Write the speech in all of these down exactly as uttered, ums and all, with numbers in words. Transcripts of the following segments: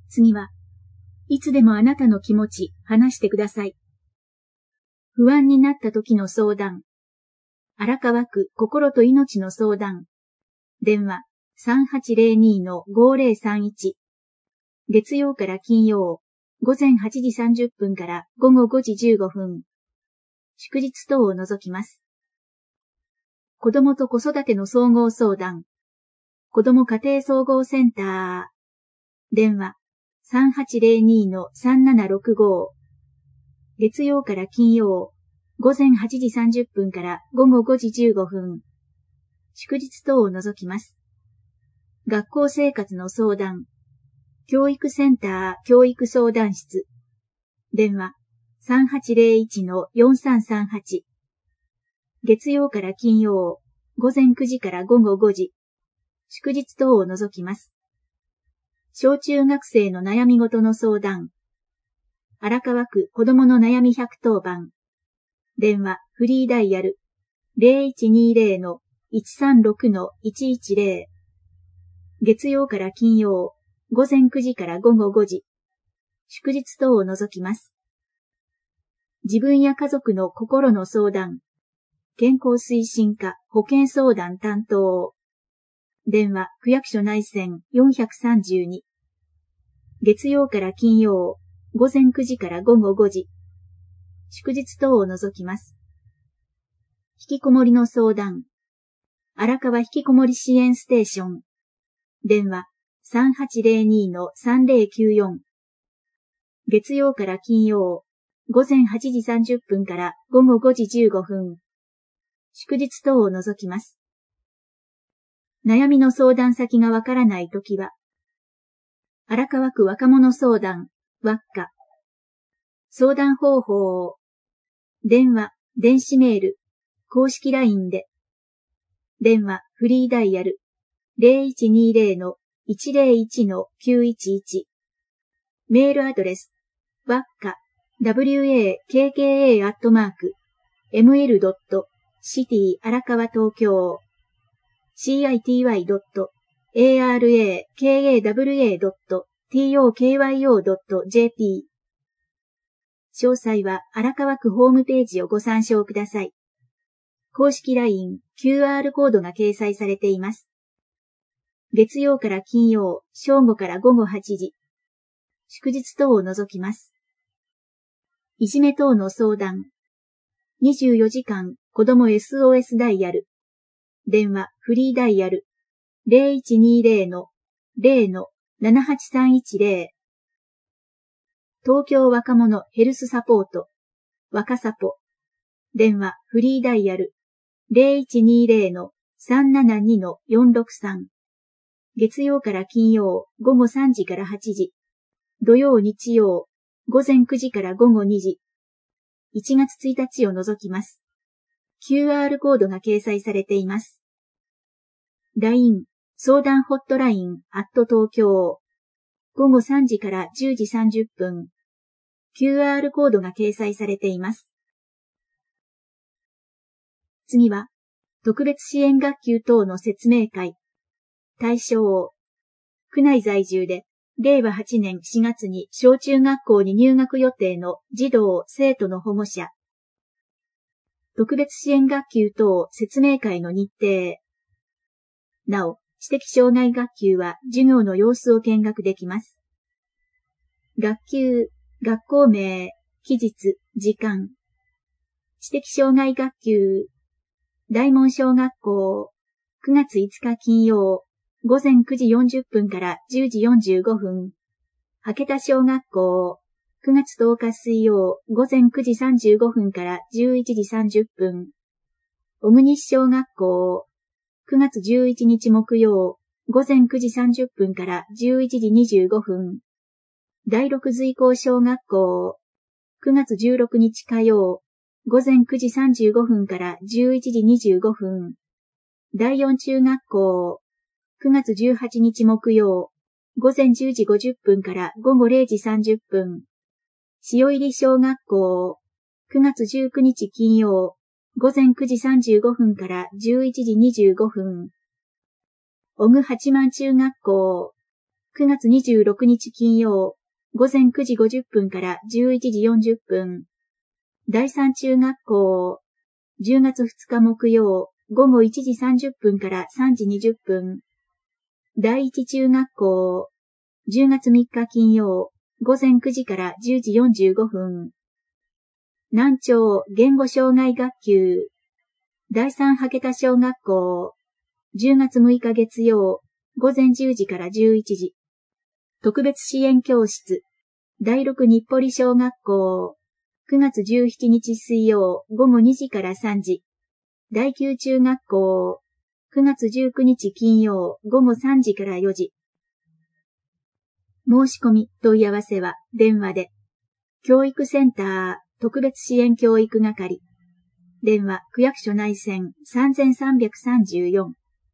次は、いつでもあなたの気持ち、話してください。不安になった時の相談。荒川区心と命の相談。電話 さんはちゼロに のごゼロさんいち。月曜から金曜、午前はちじさんじゅっぷんから午後ごじじゅうごふん。祝日等を除きます。子どもと子育ての総合相談。子ども家庭総合センター。電話 さんはちゼロに のさんななろくご。月曜から金曜、午前はちじさんじゅっぷんから午後ごじじゅうごふん。祝日等を除きます。学校生活の相談。教育センター教育相談室。電話 さんはちゼロいち のよんさんさんはち。月曜から金曜、午前くじから午後ごじ。祝日等を除きます。小中学生の悩み事の相談。荒川区子どもの悩みひゃくとおばん。電話フリーダイヤル ゼロいちにゼロ のいちさんろく のいちいちゼロ。月曜から金曜、午前くじから午後ごじ。祝日等を除きます。自分や家族の心の相談。健康推進課保健相談担当。電話区役所内線よんひゃくさんじゅうに。月曜から金曜、午前くじから午後ごじ。祝日等を除きます。引きこもりの相談。荒川引きこもり支援ステーション。電話 さんはちゼロに のさんゼロきゅうよん。月曜から金曜、午前はちじさんじゅっぷんから午後ごじじゅうごふん。祝日等を除きます。悩みの相談先がわからないときは、荒川区若者相談、わっか。相談方法。電話、電子メール、公式 ライン で。電話、フリーダイヤル ゼロいちにゼロ のいちゼロいち のきゅういちいち。メールアドレス、わっか、ワッカ アットマーク、エムエル ドット シティ 荒川東京 シーアイティーワイ ドット エーアールエーケーエーダブリューエー ドット ティーオーケーワイオー ドット ジェーピー。詳細は荒川区ホームページをご参照ください。公式 ライン、キューアール コードが掲載されています。月曜から金曜、正午から午後はちじ。祝日等を除きます。いじめ等の相談。にじゅうよじかん子ども エスオーエス ダイヤル。電話フリーダイヤル ゼロいちにゼロ のゼロのななはちさんいちゼロ。東京若者ヘルスサポート。若サポ。電話フリーダイヤル ゼロいちにゼロ のさんななに のよんろくさん。月曜から金曜、午後さんじからはちじ。土曜日曜、午前くじから午後にじ。いちがつついたちを除きます。キューアール コードが掲載されています。ライン、相談ホットライン、アット東京。午後さんじからじゅうじさんじゅっぷん。キューアール コードが掲載されています。次は、特別支援学級等の説明会。対象。区内在住で、れいわはちねんしがつに小中学校に入学予定の児童・生徒の保護者。特別支援学級等説明会の日程。なお、知的障害学級は授業の様子を見学できます。学級、学校名、期日、時間。知的障害学級。大門小学校。くがついつか金曜。午前くじよんじゅっぷんからじゅうじよんじゅうごふん。羽田小学校。くがつとおか水曜。午前くじさんじゅうごふんからじゅういちじさんじゅっぷん。小国西小学校。くがつじゅういちにち木曜。午前くじさんじゅっぷんからじゅういちじにじゅうごふん。第六随行小学校。くがつじゅうろくにち火曜。午前くじさんじゅうごふんからじゅういちじにじゅうごふん。第四中学校。くがつじゅうはちにち木曜。午前じゅうじごじゅっぷんから午後れいじさんじゅっぷん。塩入小学校。くがつじゅうくにち金曜。午前くじさんじゅうごふんからじゅういちじにじゅうごふん。小久八幡中学校。 くがつにじゅうろくにち金曜、ごぜんくじごじゅっぷんからじゅういちじよんじゅっぷん。だいさん中学校、じゅうがつふつか木曜、ごごいちじさんじゅっぷんからさんじにじゅっぷん。だいいち中学校、じゅうがつみっか金曜、ごぜんくじからじゅうじよんじゅうごふん。南町言語障害学級、だいさんはけた小学校、じゅうがつむいか月曜、ごぜんじゅうじからじゅういちじ。特別支援教室、だいろく日暮里小学校、くがつじゅうしちにち水曜、ごごにじからさんじ。だいきゅう中学校、くがつじゅうくにち金曜、ごごさんじからよじ。申し込み、問い合わせは電話で。教育センター、特別支援教育係。電話、区役所内線さんさんさんさんよん。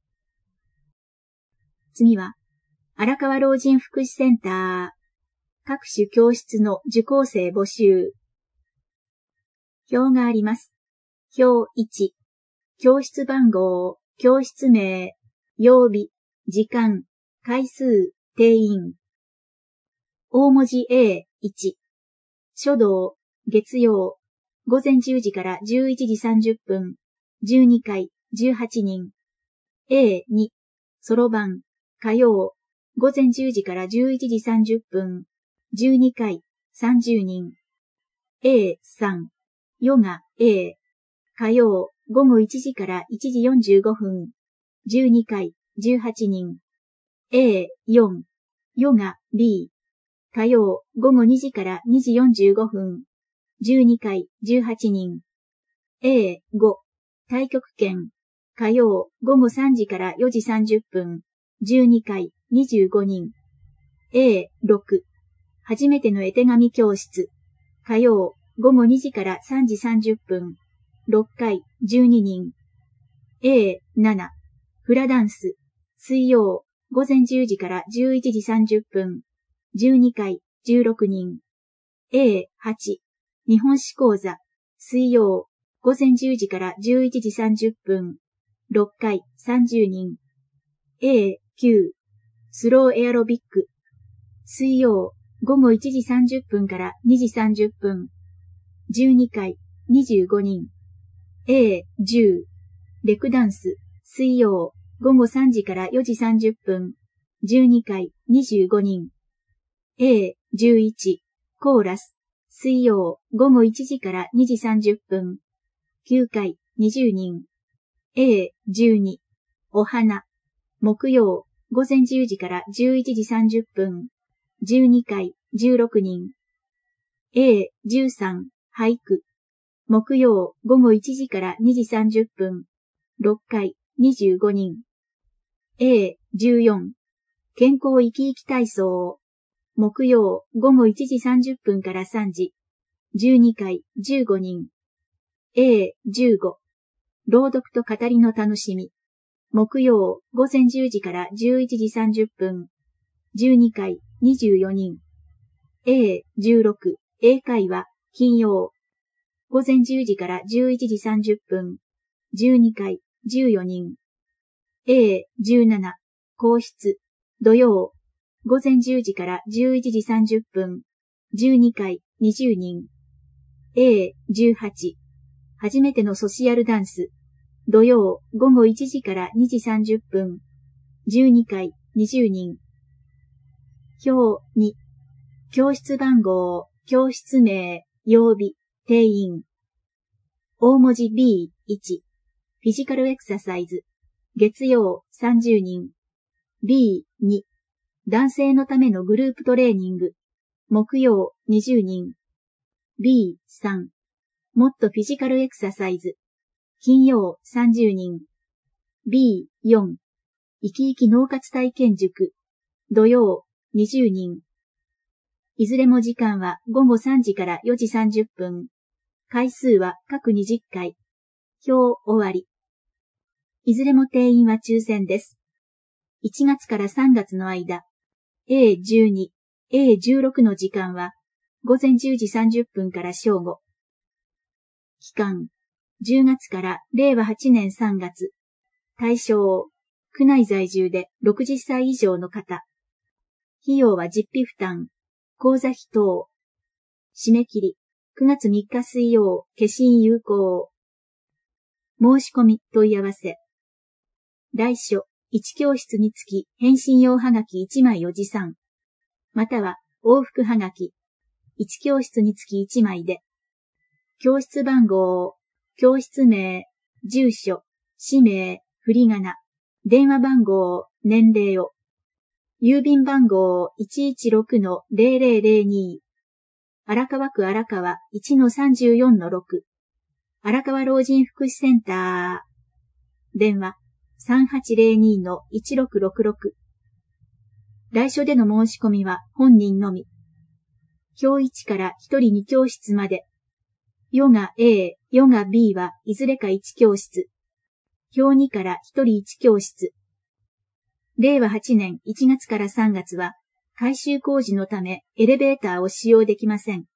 次は、荒川老人福祉センター、各種教室の受講生募集。表があります。表いち、教室番号、教室名、曜日、時間、回数、定員。大文字 エーいち、書道、月曜、ごぜんじゅうじからじゅういちじさんじゅっぷん、じゅうにかい、じゅうはちにん。エーに、そろばん、火曜、ごぜんじゅうじからじゅういちじさんじゅっぷん、じゅうにかい、さんじゅうにん。エーさん、ヨガ A、火曜、ごごいちじからいちじよんじゅうごふん、じゅうにかい、じゅうはちにん。エーよん、ヨガ B、火曜、ごごにじからにじよんじゅうごふん、じゅうにかい、じゅうはちにん。エーご、太極拳、火曜、ごごさんじからよじさんじゅっぷん、じゅうにかい、にじゅうごにん。エーろく、初めての絵手紙教室、火曜、ごごにじからさんじさんじゅっぷん、ろっかい、じゅうににん。エーなな、フラダンス、水曜、ごぜんじゅうじからじゅういちじさんじゅっぷん、じゅうにかい、じゅうろくにん。エーはち、日本史講座、水曜、ごぜんじゅうじからじゅういちじさんじゅっぷん、ろっかい、さんじゅうにん。エーきゅう、スローエアロビック、水曜、ごごいちじさんじゅっぷんからにじさんじゅっぷん、じゅうにかい、にじゅうごにん。エーじゅう、レクダンス、水曜、ごごさんじからよじさんじゅっぷん、じゅうにかい、にじゅうごにん。エーじゅういち、コーラス、水曜、ごごいちじからにじさんじゅっぷん、きゅうかい、にじゅうにん。エーじゅうに、お花、木曜、ごぜんじゅうじからじゅういちじさんじゅっぷん、じゅうにかい、じゅうろくにん。エーじゅうさん、俳句、木曜、ごごいちじからにじさんじゅっぷん、ろっかい、にじゅうごにん。エーじゅうよん、健康生き生き体操、木曜、ごごいちじさんじゅっぷんからさんじ、じゅうにかい、じゅうごにん。エーじゅうご、朗読と語りの楽しみ、木曜、ごぜんじゅうじからじゅういちじさんじゅっぷん、じゅうにかい、にじゅうよにん。エーじゅうろく、英会話、金曜、ごぜんじゅうじからじゅういちじさんじゅっぷん、じゅうにかい、じゅうよにん。エーじゅうなな、皇室、土曜、ごぜんじゅうじからじゅういちじさんじゅっぷん、じゅうにかい、にじゅうにん。エーじゅうはち、初めてのソシアルダンス、土曜、ごごいちじからにじさんじゅっぷん、じゅうにかい、にじゅうにん。表に、教室番号、教室名、曜日、定員。大文字 ビーいち、フィジカルエクササイズ、月曜さんじゅうにん。ビーに、男性のためのグループトレーニング、木曜にじゅうにん。ビーさん、もっとフィジカルエクササイズ、金曜さんじゅうにん。ビーよん、生き生き脳活体験塾、土曜にじゅうにん。いずれも時間はごごさんじからよじさんじゅっぷん。回数は各にじゅっかい。表終わり。いずれも定員は抽選です。いちがつからさんがつの間、エーじゅうに、エーじゅうろく の時間はごぜんじゅうじさんじゅっぷんから正午。期間、じゅうがつかられいわはちねんさんがつ。対象、区内在住でろくじゅっさい以上の方。 費用は実費負担。口座費等。締め切り。くがつみっか水曜、消印有効。申し込み、問い合わせ。来所、いち教室につき返信用はがきいちまいを持参。または、往復はがき。いち教室につきいちまいで。教室番号、教室名、住所、氏名、振り仮名、電話番号、年齢を。郵便番号 いちいちろくのゼロゼロゼロに。荒川区荒川 いちのさんじゅうよんのろく。荒川老人福祉センター。電話 さんはちゼロにのいちろくろくろく。来所での申し込みは本人のみ。教いちからひとりに教室まで。ヨガ A、ヨガ B はいずれかいち教室。表にからひとりいち教室。れいわはちねんいちがつからさんがつは改修工事のためエレベーターを使用できません。